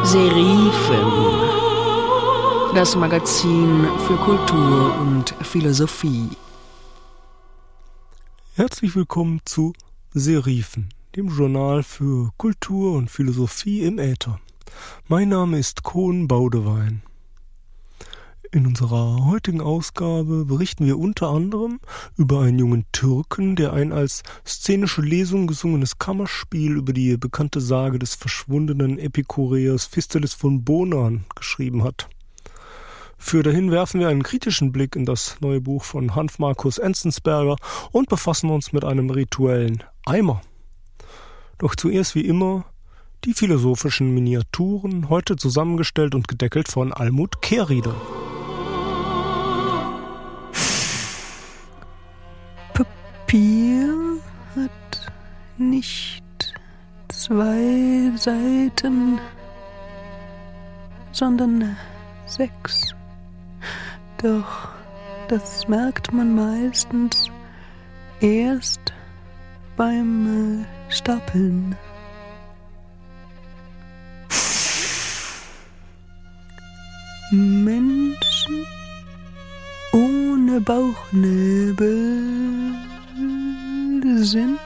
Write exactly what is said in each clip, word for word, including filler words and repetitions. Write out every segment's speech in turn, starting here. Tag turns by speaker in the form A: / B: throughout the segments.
A: Serifen, das Magazin für Kultur und Philosophie.
B: Herzlich willkommen zu Serifen, dem Journal für Kultur und Philosophie im Äther. Mein Name ist Kohn Baudewein. In unserer heutigen Ausgabe berichten wir unter anderem über einen jungen Türken, der ein als szenische Lesung gesungenes Kammerspiel über die bekannte Sage des verschwundenen Epikureers Phisteles von Bonan geschrieben hat. Für dahin werfen wir einen kritischen Blick in das neue Buch von Hans Markus Enzensberger und befassen uns mit einem rituellen Eimer. Doch zuerst wie immer die philosophischen Miniaturen, heute zusammengestellt und gedeckelt von Almut Kehrrieder.
C: Papier hat nicht zwei Seiten, sondern sechs. Doch das merkt man meistens erst beim äh, Stapeln. Menschen ohne Bauchnabel sind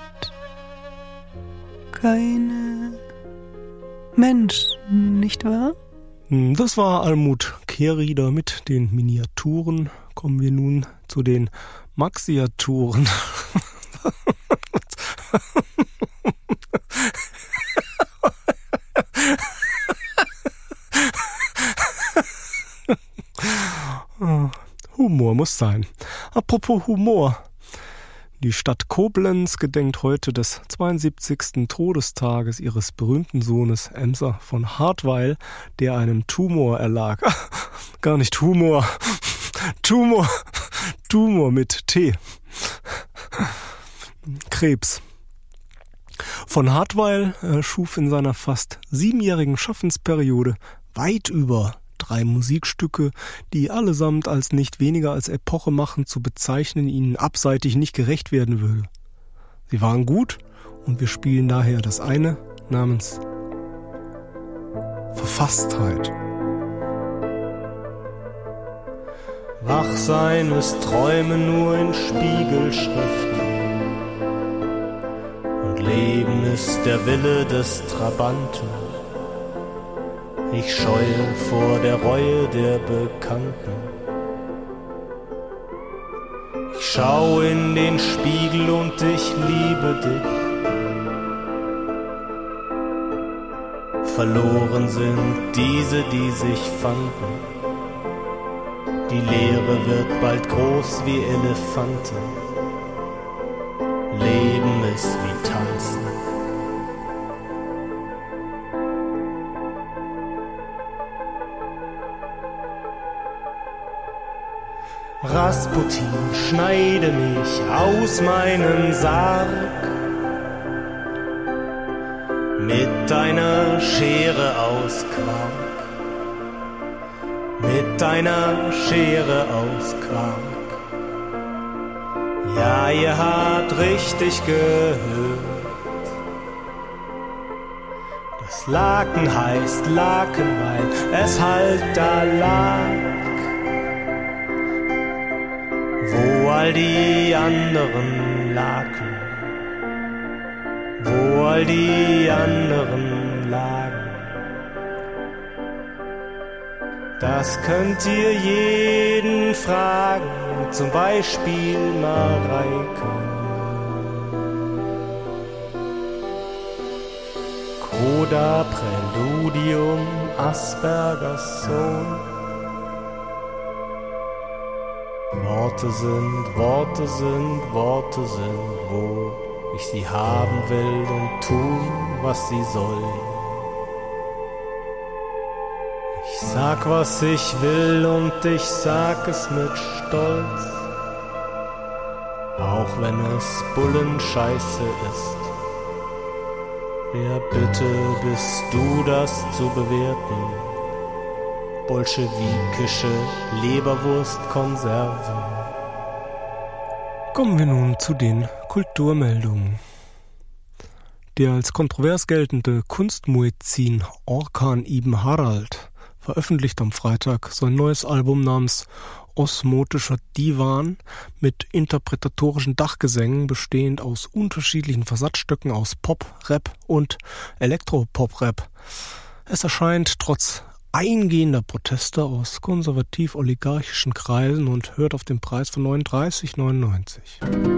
C: keine Menschen, nicht wahr?
B: Das war Almut Kehrrieder mit den Miniaturen. Kommen wir nun zu den Maxiaturen. Humor muss sein. Apropos Humor. Die Stadt Koblenz gedenkt heute des zweiundsiebzigsten Todestages ihres berühmten Sohnes Emser von Hartweil, der einem Tumor erlag. Gar nicht Humor. Tumor. Tumor mit T. Krebs. Von Hartweil äh, schuf in seiner fast siebenjährigen Schaffensperiode weit über drei Musikstücke, die allesamt als nicht weniger als epochemachend zu bezeichnen ihnen abseitig nicht gerecht werden würde. Sie waren gut und wir spielen daher das eine namens Verfasstheit.
D: Wach sein ist Träumen nur in Spiegelschriften und Leben ist der Wille des Trabanten. Ich scheue vor der Reue der Bekannten. Ich schau in den Spiegel und ich liebe dich. Verloren sind diese, die sich fanden. Die Leere wird bald groß wie Elefanten. Leben ist wie Tanzen. Rasputin, schneide mich aus meinem Sarg mit deiner Schere aus Quark, mit deiner Schere aus Quark. Ja, ihr habt richtig gehört, das Laken heißt Laken, weil es halt da lag, wo all die anderen Laken, wo all die anderen lagen. Das könnt ihr jeden fragen, zum Beispiel Mareike. Coda Präludium, Aspergers Sohn. Worte sind, Worte sind, Worte sind, wo ich sie haben will und tun, was sie soll. Ich sag, was ich will und ich sag es mit Stolz, auch wenn es Bullenscheiße ist. Wer bitte bist du, das zu bewerten? Bolschewikische Leberwurstkonserven.
B: Kommen wir nun zu den Kulturmeldungen. Der als kontrovers geltende Kunstmuezzin Orkan Ibn Harald veröffentlicht am Freitag sein neues Album namens Osmotischer Divan mit interpretatorischen Dachgesängen, bestehend aus unterschiedlichen Versatzstücken aus Pop, Rap und Elektropop-Rap. Es erscheint trotz eingehender Proteste aus konservativ-oligarchischen Kreisen und hört auf den Preis von neununddreißig neunundneunzig.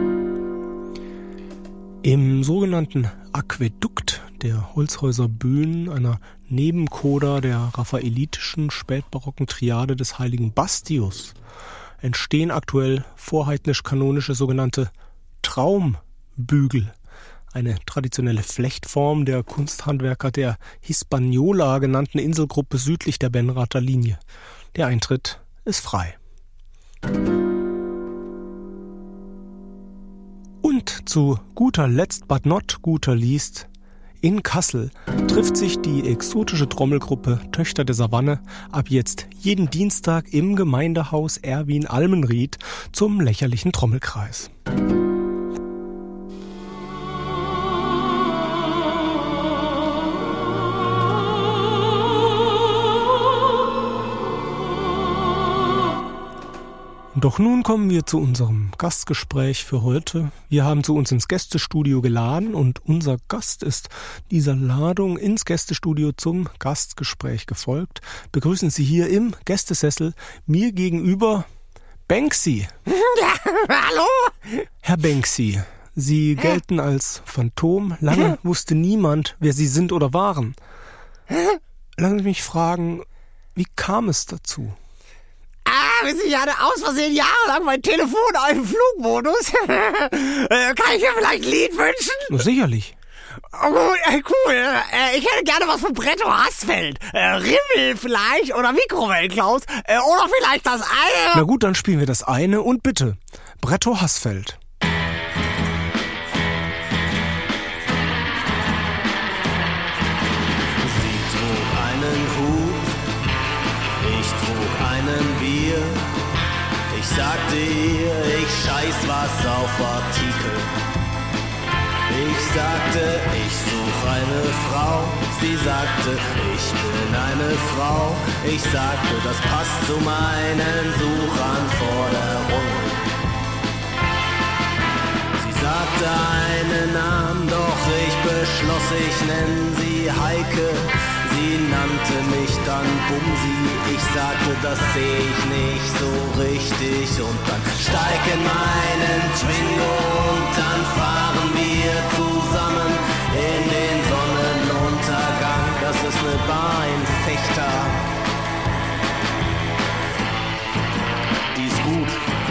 B: Im sogenannten Aquädukt der Holzhäuser Bühlen, einer Nebencoda der raffaelitischen spätbarocken Triade des heiligen Bastius, entstehen aktuell vorheidnisch-kanonische sogenannte Traumbügel, eine traditionelle Flechtform der Kunsthandwerker der Hispaniola genannten Inselgruppe südlich der Benrather Linie. Der Eintritt ist frei. Und zu guter Letzt, but not guter least, in Kassel trifft sich die exotische Trommelgruppe Töchter der Savanne ab jetzt jeden Dienstag im Gemeindehaus Erwin-Almenried zum lächerlichen Trommelkreis. Doch nun kommen wir zu unserem Gastgespräch für heute. Wir haben zu uns ins Gästestudio geladen und unser Gast ist dieser Ladung ins Gästestudio zum Gastgespräch gefolgt. Begrüßen Sie hier im Gästesessel mir gegenüber Banksy.
E: Ja, hallo?
B: Herr Banksy, Sie gelten als Phantom. Lange wusste niemand, wer Sie sind oder waren. Lassen Sie mich fragen, wie kam es dazu?
E: Ah, wissen Sie, ich hatte aus Versehen jahrelang mein Telefon im Flugmodus. äh, kann ich mir vielleicht ein Lied wünschen?
B: Na, sicherlich.
E: Oh, gut, äh, cool. Äh, ich hätte gerne was von Bretto Hassfeld. Äh, Rimmel vielleicht oder Mikrowellenklaus. Äh, oder vielleicht das eine.
B: Na gut, dann spielen wir das eine und bitte. Bretto Hassfeld.
D: Sie trug einen Hut, ich trug einen Bier. Ich sagte ihr, ich scheiß was auf Artikel. Ich sagte, ich such eine Frau. Sie sagte, ich bin eine Frau. Ich sagte, das passt zu meinen Suchanforderungen. Sie sagte einen Namen, doch ich beschloss, ich nenn sie Heike. Sie nannte mich dann Bumsi. Ich sagte, das seh ich nicht so richtig. Und dann steig in meinen Twingo und dann fahren wir zusammen in den Sonnenuntergang. Das ist eine Bar in Vechta. Die ist gut.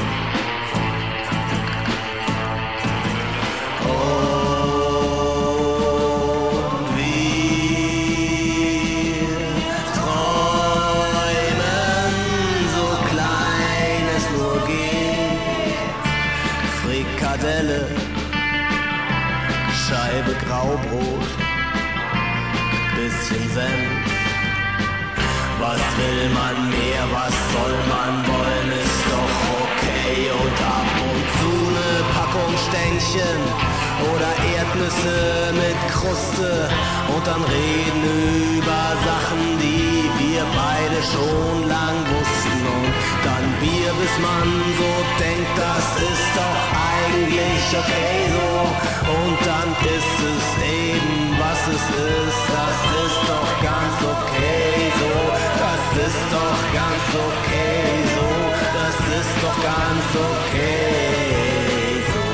D: Scheibe Graubrot, bisschen Senf. Was will man mehr, was soll man wollen, ist doch okay. Und ab und zu ne Packung Stängchen oder Erdnüsse mit Kruste. Und dann reden über Sachen, die wir beide schon lang wussten. Und dann Bier, bis man so denkt, das ist doch eigentlich okay so. Und dann ist es eben, was es ist, das ist doch ganz okay so. Das ist doch ganz okay so. Das ist doch ganz okay so.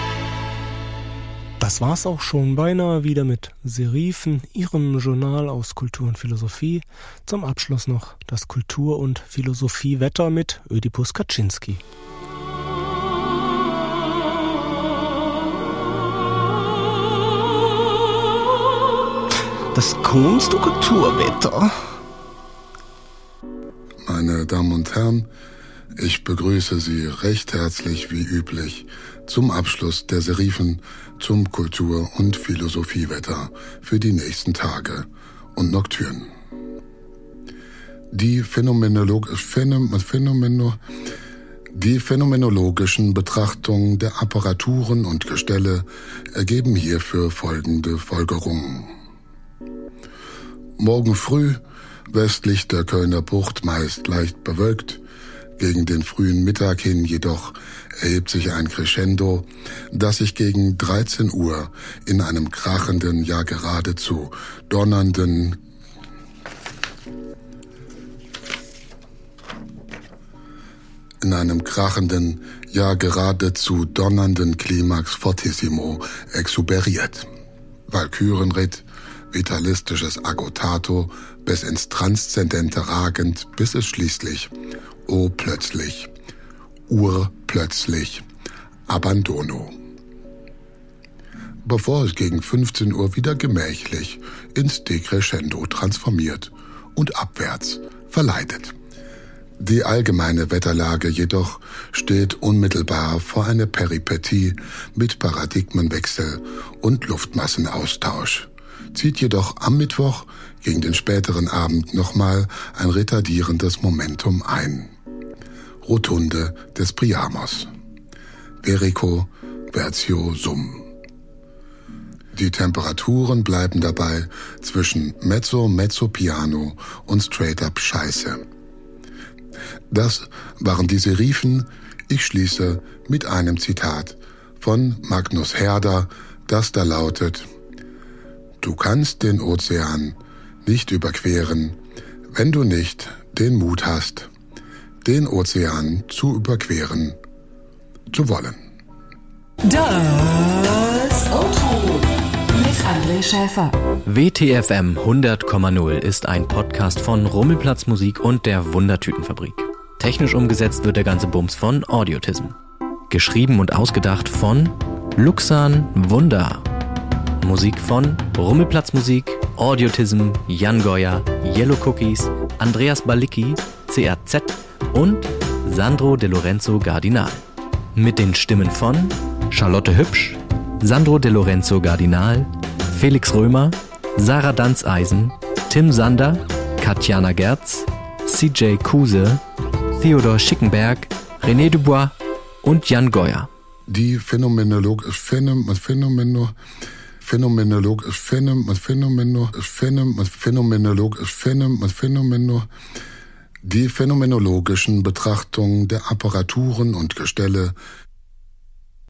B: Das war's auch schon beinahe wieder mit Serifen, Ihrem Journal aus Kultur und Philosophie. Zum Abschluss noch das Kultur- und Philosophie-Wetter mit Ödipus Kaczynski. Das Kunst- und Kulturwetter.
F: Meine Damen und Herren, ich begrüße Sie recht herzlich wie üblich zum Abschluss der Serifen zum Kultur- und Philosophiewetter für die nächsten Tage und Nocturnen. Die Phänomenolog Phänomen Phänomeno Die phänomenologischen Betrachtungen der Apparaturen und Gestelle ergeben hierfür folgende Folgerungen. Morgen früh, westlich der Kölner Bucht meist leicht bewölkt, gegen den frühen Mittag hin jedoch erhebt sich ein Crescendo, das sich gegen dreizehn Uhr in einem krachenden, ja geradezu donnernden in einem krachenden, ja geradezu donnernden Klimax fortissimo exuberiert. Walkürenritt, vitalistisches Aggotato, bis ins Transzendente ragend, bis es schließlich, oh plötzlich, urplötzlich, Abandono. Bevor es gegen fünfzehn Uhr wieder gemächlich ins Decrescendo transformiert und abwärts verleitet. Die allgemeine Wetterlage jedoch steht unmittelbar vor einer Peripetie mit Paradigmenwechsel und Luftmassenaustausch, zieht jedoch am Mittwoch gegen den späteren Abend nochmal ein retardierendes Momentum ein. Rotunde des Priamos. Verico vertio sum. Die Temperaturen bleiben dabei zwischen Mezzo, Mezzo Piano und Straight-up Scheiße. Das waren die Serifen. Ich schließe mit einem Zitat von Magnus Herder, das da lautet: Du kannst den Ozean nicht überqueren, wenn du nicht den Mut hast, den Ozean zu überqueren zu wollen.
A: Das Outro mit André Schäfer.
G: W T F M hundert Komma null ist ein Podcast von Rummelplatz Musik und der Wundertütenfabrik. Technisch umgesetzt wird der ganze Bums von Audiotism. Geschrieben und ausgedacht von Luxan Wunder. Musik von Rummelplatz Musik, Audiotism, Jan Goya, Yellow Cookies, Andreas Balicki, C R Z und Sandro De Lorenzo Gardinal. Mit den Stimmen von Charlotte Hübsch, Sandro De Lorenzo Gardinal, Felix Römer, Sarah Danzeisen, Tim Sander, Katjana Gerz, C J Kuse, Theodor Schickenberg, René Dubois und Jan Goya.
F: Die Phänomenolog Phänomen Phänomeno Phänomenolog Phänomen Phänomeno Phänomen Phänomenolog Phänomen Phänomeno Die phänomenologischen Betrachtungen der Apparaturen und Gestelle